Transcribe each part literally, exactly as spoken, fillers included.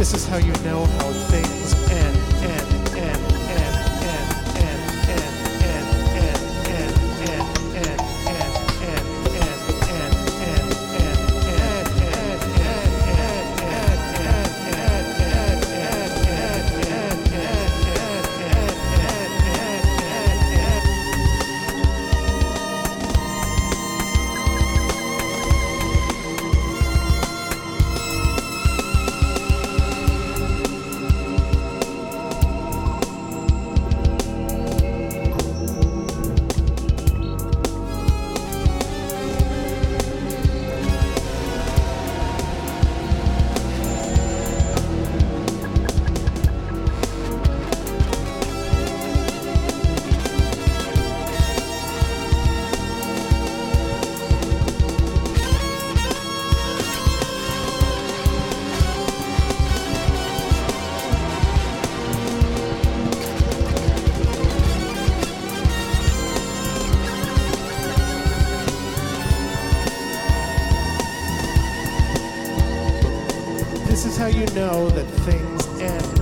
This is how you know how things end, end, end, end, end, end, end, end, end, end, end, end, end, end, end, end, This is how you know that things end.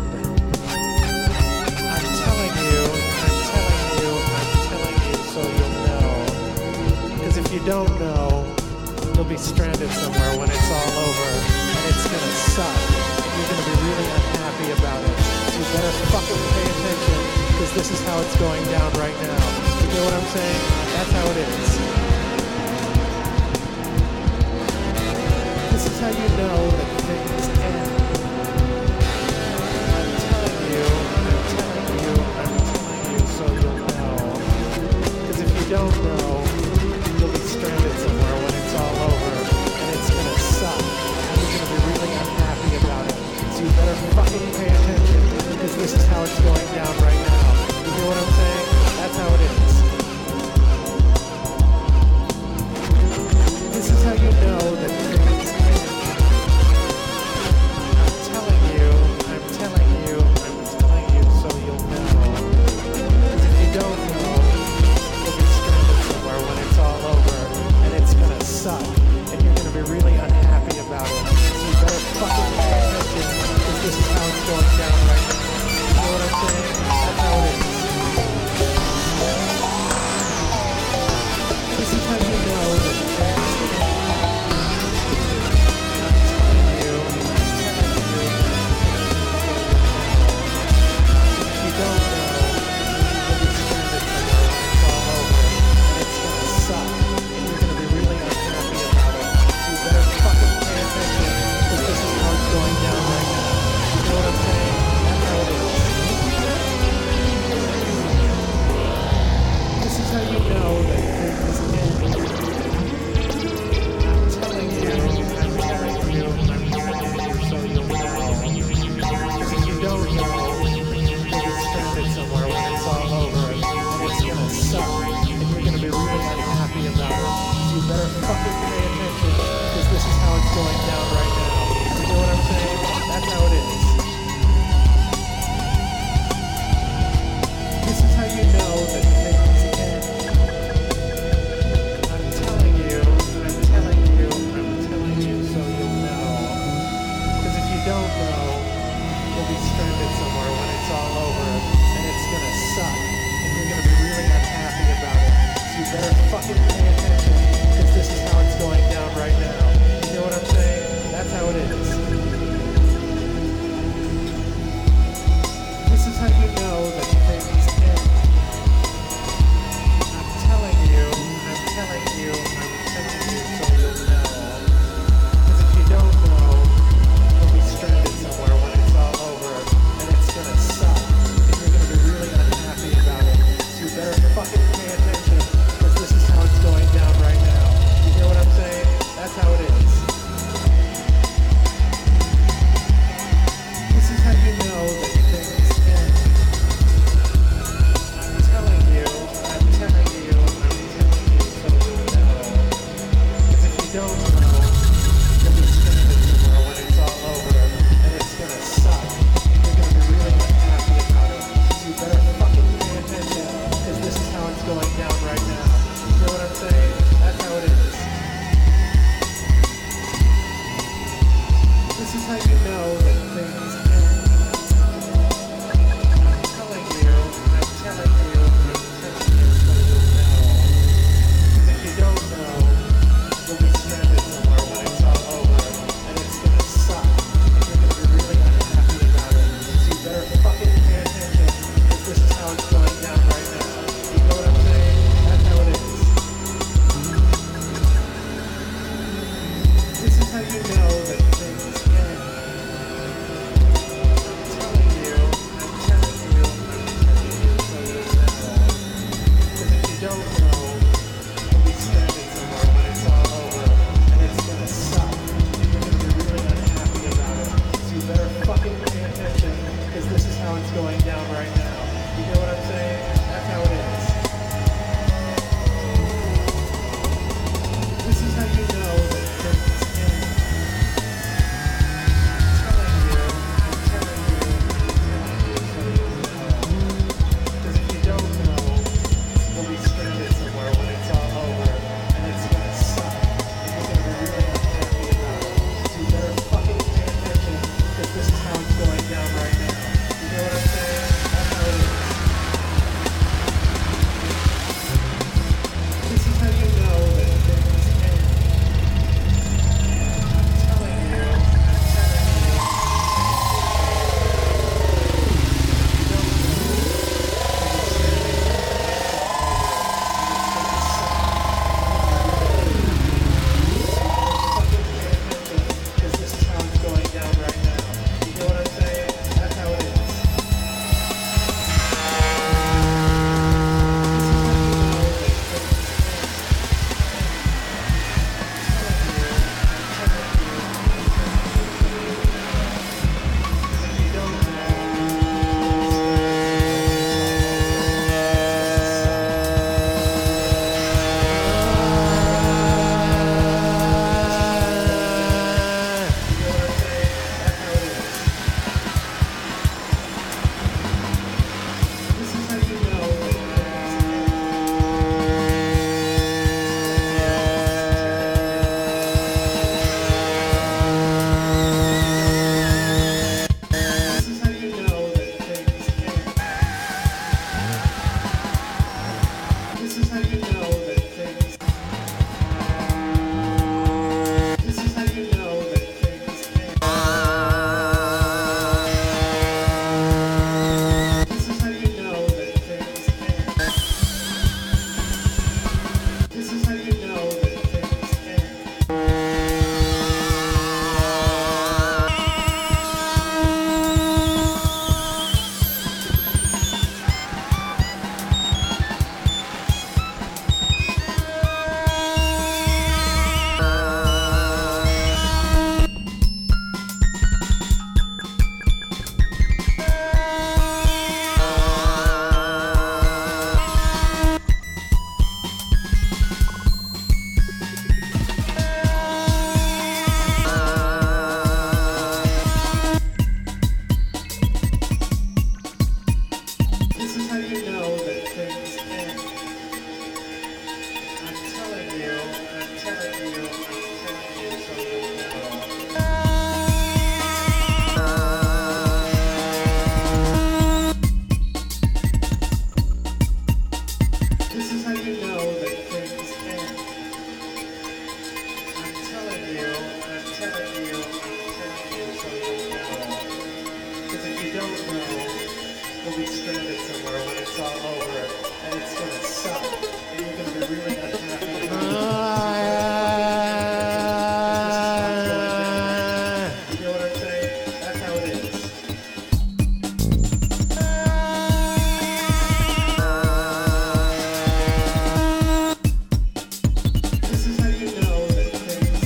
I'm telling you, I'm telling you, I'm telling you so you'll know. Because if you don't know, you'll be stranded somewhere when it's all over. And it's gonna suck. And you're gonna be really unhappy about it. So you better fucking pay attention, because this is how it's going down right now. You know what I'm saying? That's how it is. This is how you know that things end. I'm telling you, I'm telling you, I'm telling you so you'll know. Because if you don't know, you'll be stranded somewhere when it's all over. And it's gonna suck. And you're gonna be really unhappy about it. So you better fucking pay attention, because this is how it's going down right now. You know what I'm saying? That's how it is. This is how you know that things end. I'm telling you, I'm telling you, I'm telling you so you'll know. Because if you don't know, you'll be stranded somewhere when it's all over. And it's gonna suck. And you're gonna be really unhappy about it. So you better fucking pay attention, because this is how it's going down right now. You know what I'm saying? That's how it is. This is how you know that things end. This is how you know that things stranded somewhere when it's all over, and it's gonna suck, and you're gonna be really unhappy. About it. You know what I'm saying? That's how it is. This is how you know that things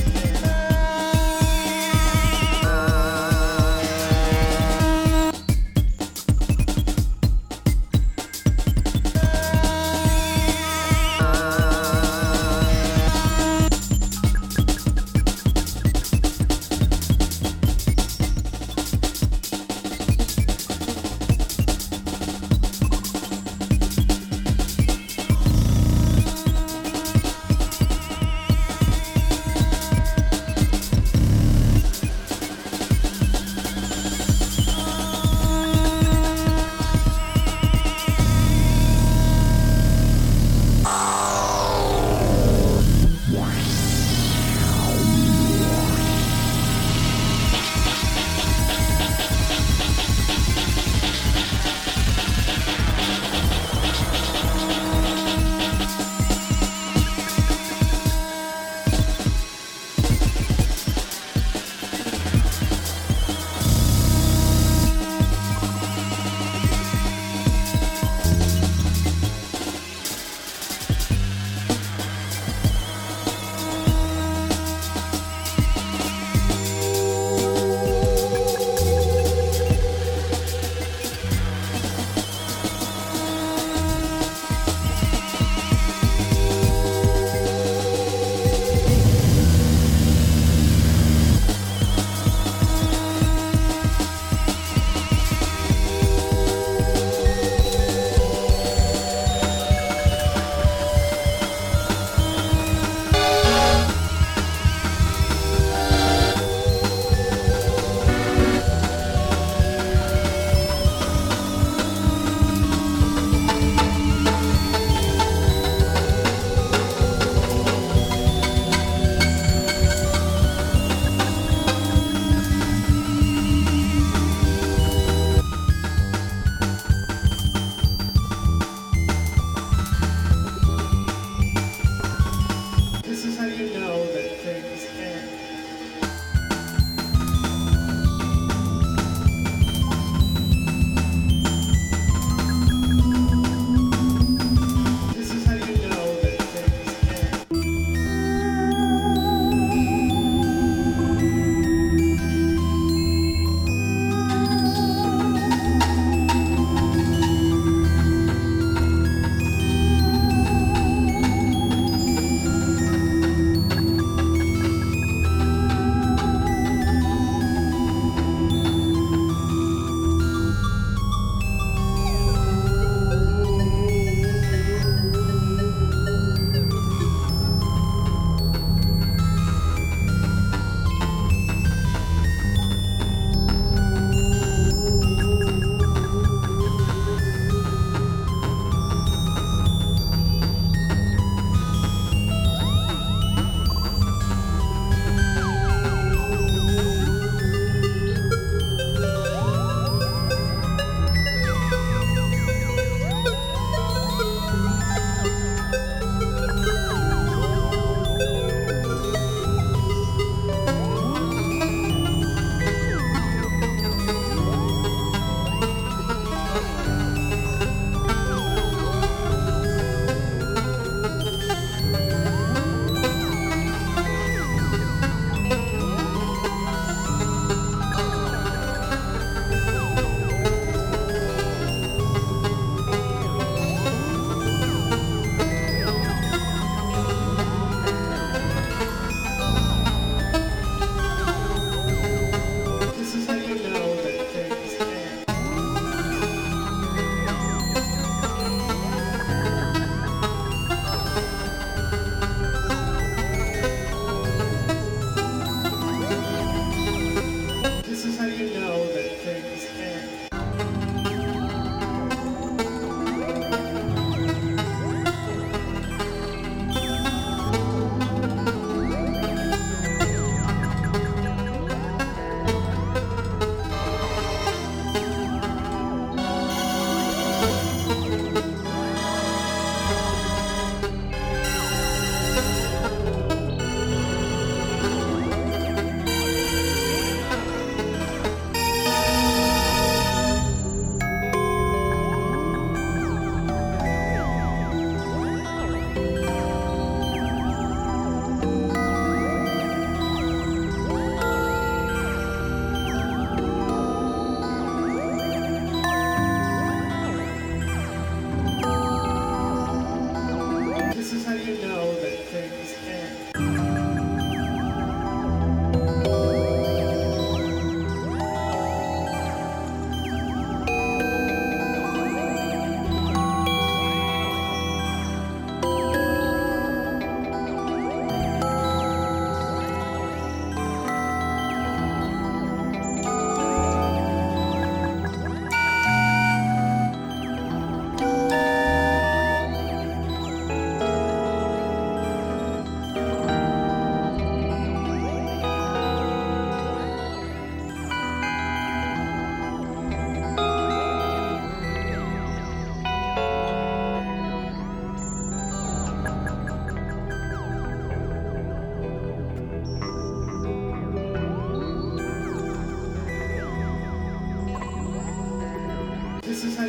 can.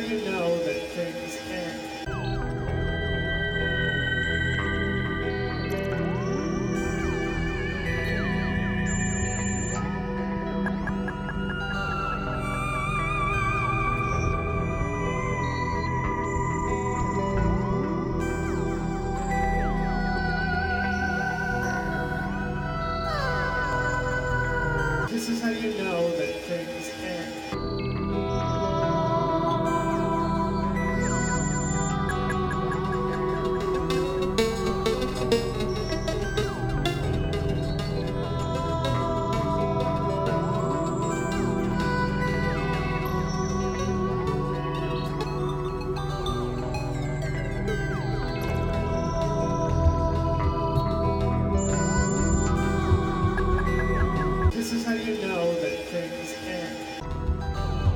how you know that things end. This is how you know that things end. This is how you know that things end.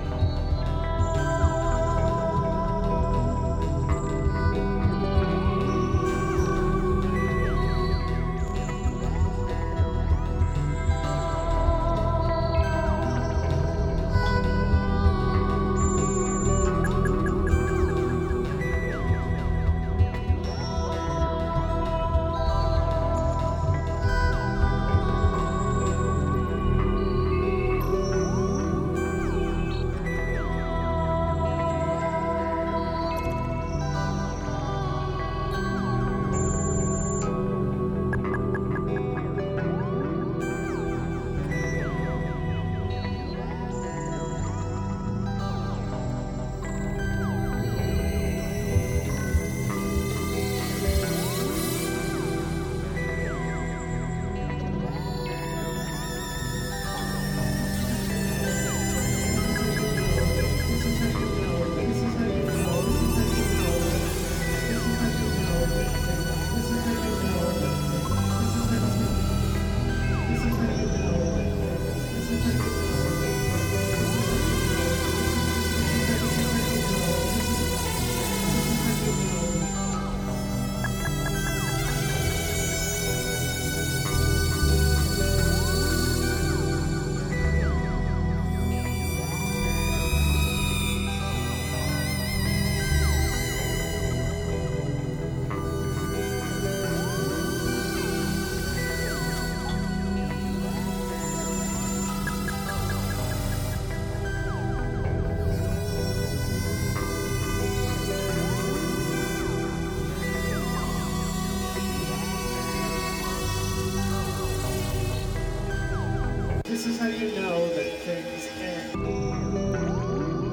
This is how you know that things end.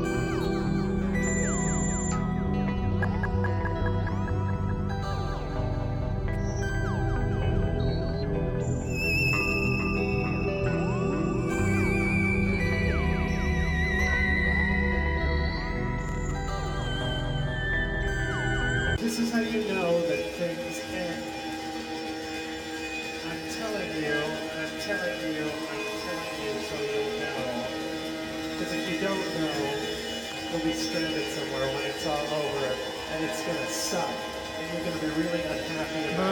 This is how you know that things end. I'm telling you, I'm telling you, I'm telling you so you'll know. Because if you don't know, you'll be stranded somewhere when it's all over, and it's gonna suck, and you're gonna be really unhappy about